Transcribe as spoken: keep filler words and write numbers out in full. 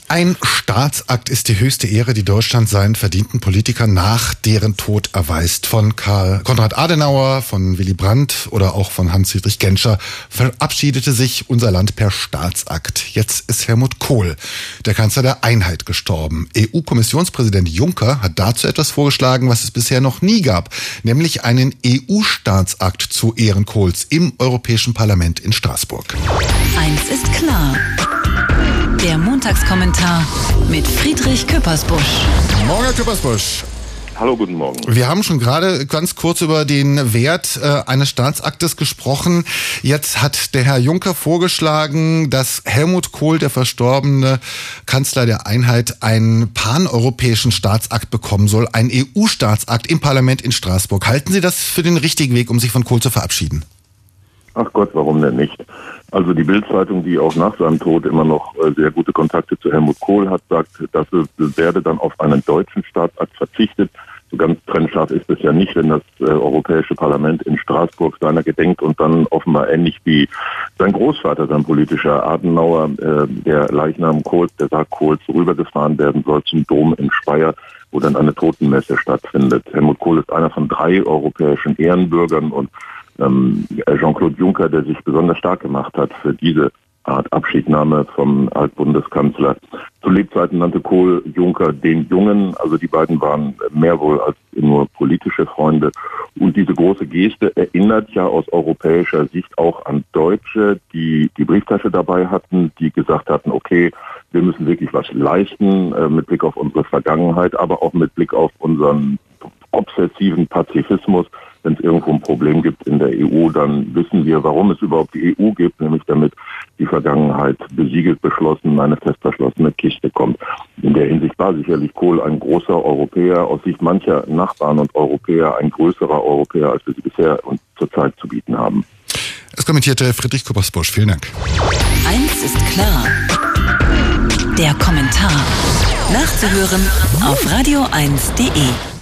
Ein Staatsakt ist die höchste Ehre, die Deutschland seinen verdienten Politikern nach deren Tod erweist. Von Karl Konrad Adenauer, von Willy Brandt oder auch von Hans-Dietrich Genscher verabschiedete sich unser Land per Staatsakt. Jetzt ist Helmut Kohl, der Kanzler der Einheit, gestorben. E U-Kommissionspräsident Juncker hat dazu etwas vorgeschlagen, was es bisher noch nie gab, nämlich einen E U-Staatsakt zu Ehren Kohls im Europäischen Parlament in Straßburg. Eins ist klar. Der Montagskommentar mit Friedrich Küppersbusch. Morgen, Herr Küppersbusch. Hallo, guten Morgen. Wir haben schon gerade ganz kurz über den Wert äh, eines Staatsaktes gesprochen. Jetzt hat der Herr Juncker vorgeschlagen, dass Helmut Kohl, der verstorbene Kanzler der Einheit, einen paneuropäischen Staatsakt bekommen soll, einen E U-Staatsakt im Parlament in Straßburg. Halten Sie das für den richtigen Weg, um sich von Kohl zu verabschieden? Ach Gott, warum denn nicht? Also die Bild-Zeitung, die auch nach seinem Tod immer noch sehr gute Kontakte zu Helmut Kohl hat, sagt, dass es werde dann auf einen deutschen Staatsakt verzichtet. So ganz trennscharf ist es ja nicht, wenn das äh, Europäische Parlament in Straßburg seiner gedenkt und dann offenbar ähnlich wie sein Großvater, sein politischer Adenauer, äh, der Leichnam Kohls, der Sarg Kohls, rübergefahren werden soll zum Dom in Speyer, wo dann eine Totenmesse stattfindet. Helmut Kohl ist einer von drei europäischen Ehrenbürgern und Jean-Claude Juncker, der sich besonders stark gemacht hat für diese Art Abschiednahme vom Altbundeskanzler. Zu Lebzeiten nannte Kohl Juncker den Jungen, also die beiden waren mehr wohl als nur politische Freunde. Und diese große Geste erinnert ja aus europäischer Sicht auch an Deutsche, die die Brieftasche dabei hatten, die gesagt hatten, okay, wir müssen wirklich was leisten äh, mit Blick auf unsere Vergangenheit, aber auch mit Blick auf unseren obsessiven Pazifismus. Wenn es irgendwo ein Problem gibt in der E U, dann wissen wir, warum es überhaupt die E U gibt, nämlich damit die Vergangenheit besiegelt, beschlossen, eine fest verschlossene Kiste kommt. In der Hinsicht war sicherlich Kohl ein großer Europäer, aus Sicht mancher Nachbarn und Europäer ein größerer Europäer, als wir sie bisher und zurzeit zu bieten haben. Es kommentierte Friedrich Küppersbusch. Vielen Dank. Eins ist klar. Der Kommentar. Nachzuhören auf radio eins punkt de.